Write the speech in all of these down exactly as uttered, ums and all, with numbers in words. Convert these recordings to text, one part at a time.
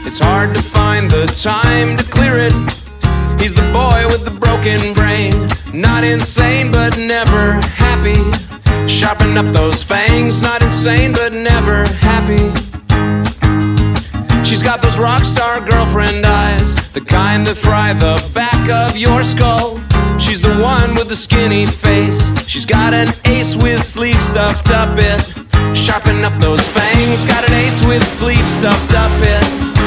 It's hard to find the time to clear it. He's the boy with the broken brain, not insane but never happy. Sharpen up those fangs, not insane but never happy. She's got those rock star girlfriend eyes, the kind that fry the back of your skull. She's the one with the skinny face. She's got an ace with sleeves stuffed up it. Sharpen up those fangs, got an ace with sleeves stuffed up it.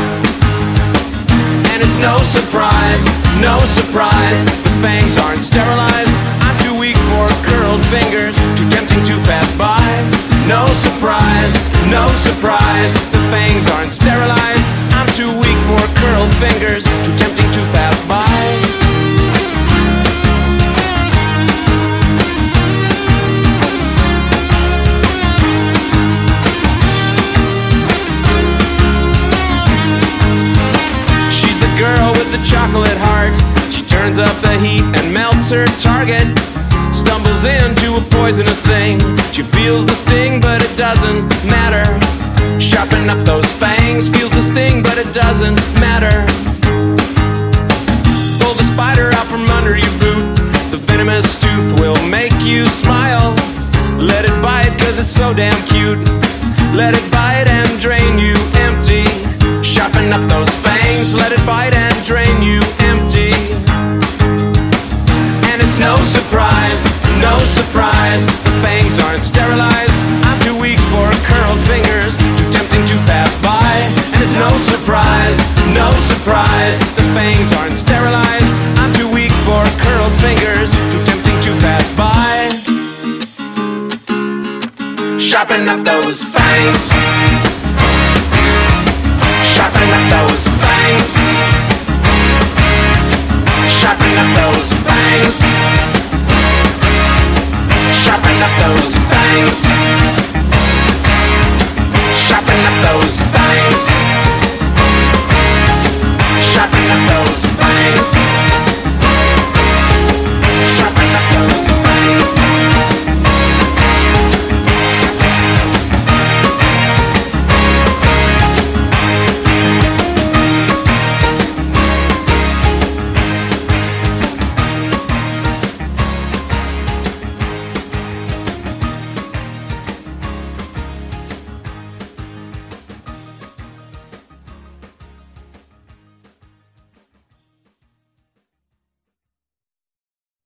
And it's no surprise, no surprise, the fangs aren't sterilized. I'm too weak for curled fingers, too tempting to pass by. No surprise, no surprise, the fangs aren't sterilized. I'm too weak for curled fingers, too tempting to pass by. She's the girl with the chocolate heart. She turns up the heat and melts her target. Stumbles into a poisonous thing. She feels the sting, but it doesn't matter. Sharpen up those fangs, feels the sting, but it doesn't matter. Pull the spider out from under your boot. The venomous tooth will make you smile. Let it bite, cause it's so damn cute. Let it bite and drain you empty. Sharpen up those fangs, let it bite and drain you empty. It's no surprise, no surprise, the fangs aren't sterilized. I'm too weak for curled fingers, too tempting to pass by. And it's no surprise, no surprise, the fangs aren't sterilized. I'm too weak for curled fingers, too tempting to pass by. Sharpen up those fangs.